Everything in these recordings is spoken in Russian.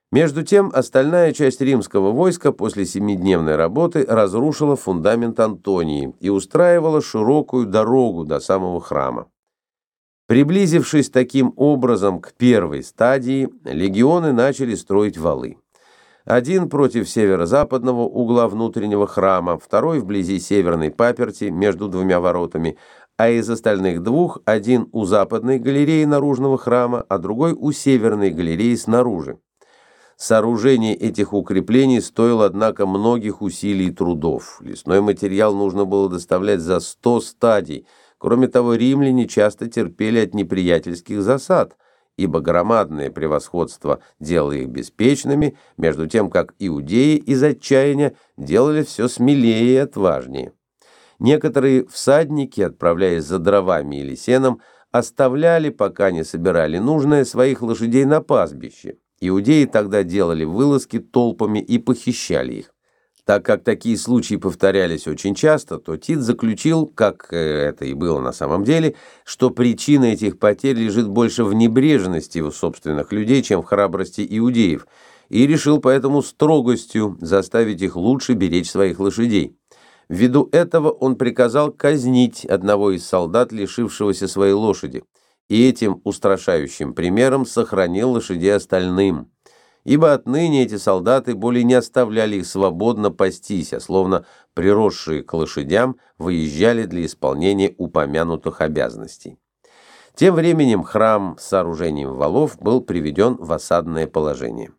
Между тем, остальная часть римского войска после семидневной работы разрушила фундамент Антонии и устраивала широкую дорогу до самого храма. Приблизившись таким образом к первой стадии, легионы начали строить валы. Один против северо-западного угла внутреннего храма, второй вблизи северной паперти между двумя воротами, а из остальных двух один у западной галереи наружного храма, а другой у северной галереи снаружи. Сооружение этих укреплений стоило, однако, многих усилий и трудов. Лесной материал нужно было доставлять за 100 стадий. Кроме того, римляне часто терпели от неприятельских засад, ибо громадное превосходство делало их беспечными, между тем как иудеи из отчаяния делали все смелее и отважнее. Некоторые всадники, отправляясь за дровами или сеном, оставляли, пока не собирали нужное, своих лошадей на пастбище. Иудеи тогда делали вылазки толпами и похищали их. Так как такие случаи повторялись очень часто, то Тит заключил, как это и было на самом деле, что причина этих потерь лежит больше в небрежности его собственных людей, чем в храбрости иудеев, и решил поэтому строгостью заставить их лучше беречь своих лошадей. Ввиду этого он приказал казнить одного из солдат, лишившегося своей лошади, и этим устрашающим примером сохранил лошадей остальным. Ибо отныне эти солдаты более не оставляли их свободно пастись, а словно приросшие к лошадям выезжали для исполнения упомянутых обязанностей. Тем временем храм с сооружением валов был приведен в осадное положение.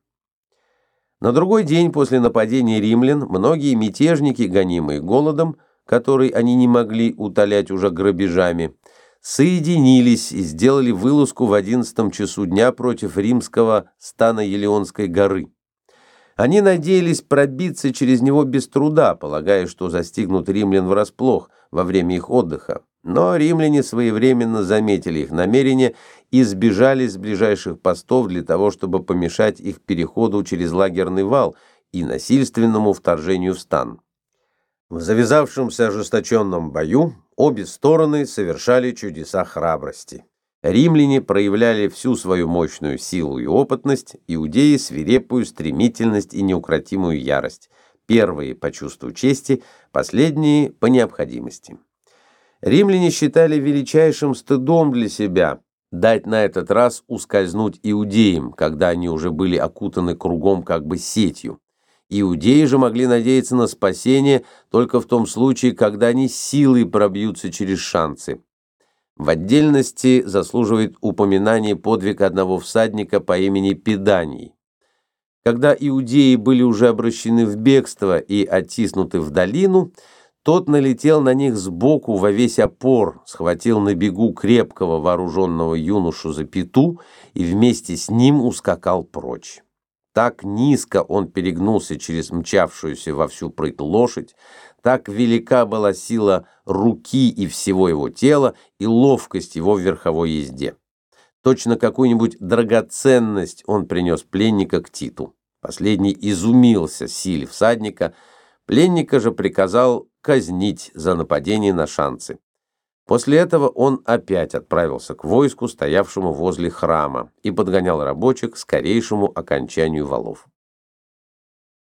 На другой день после нападения римлян многие мятежники, гонимые голодом, который они не могли утолять уже грабежами, соединились и сделали вылазку в 11 часу дня против римского стана Елеонской горы. Они надеялись пробиться через него без труда, полагая, что застигнут римлян врасплох во время их отдыха. Но римляне своевременно заметили их намерения и сбежали с ближайших постов для того, чтобы помешать их переходу через лагерный вал и насильственному вторжению в стан. В завязавшемся ожесточенном бою обе стороны совершали чудеса храбрости. Римляне проявляли всю свою мощную силу и опытность, иудеи — свирепую стремительность и неукротимую ярость, первые по чувству чести, последние по необходимости. Римляне считали величайшим стыдом для себя дать на этот раз ускользнуть иудеям, когда они уже были окутаны кругом как бы сетью. Иудеи же могли надеяться на спасение только в том случае, когда они силой пробьются через шансы. В отдельности заслуживает упоминания подвиг одного всадника по имени Педаний. Когда иудеи были уже обращены в бегство и оттиснуты в долину, тот налетел на них сбоку во весь опор, схватил на бегу крепкого вооруженного юношу за пяту и вместе с ним ускакал прочь. Так низко он перегнулся через мчавшуюся во всю прыть лошадь, так велика была сила руки и всего его тела и ловкость его в верховой езде. Точно какую-нибудь драгоценность он принес пленника к Титу. Последний изумился силе всадника, пленника же приказал казнить за нападение на шанцы. После этого он опять отправился к войску, стоявшему возле храма, и подгонял рабочих к скорейшему окончанию валов.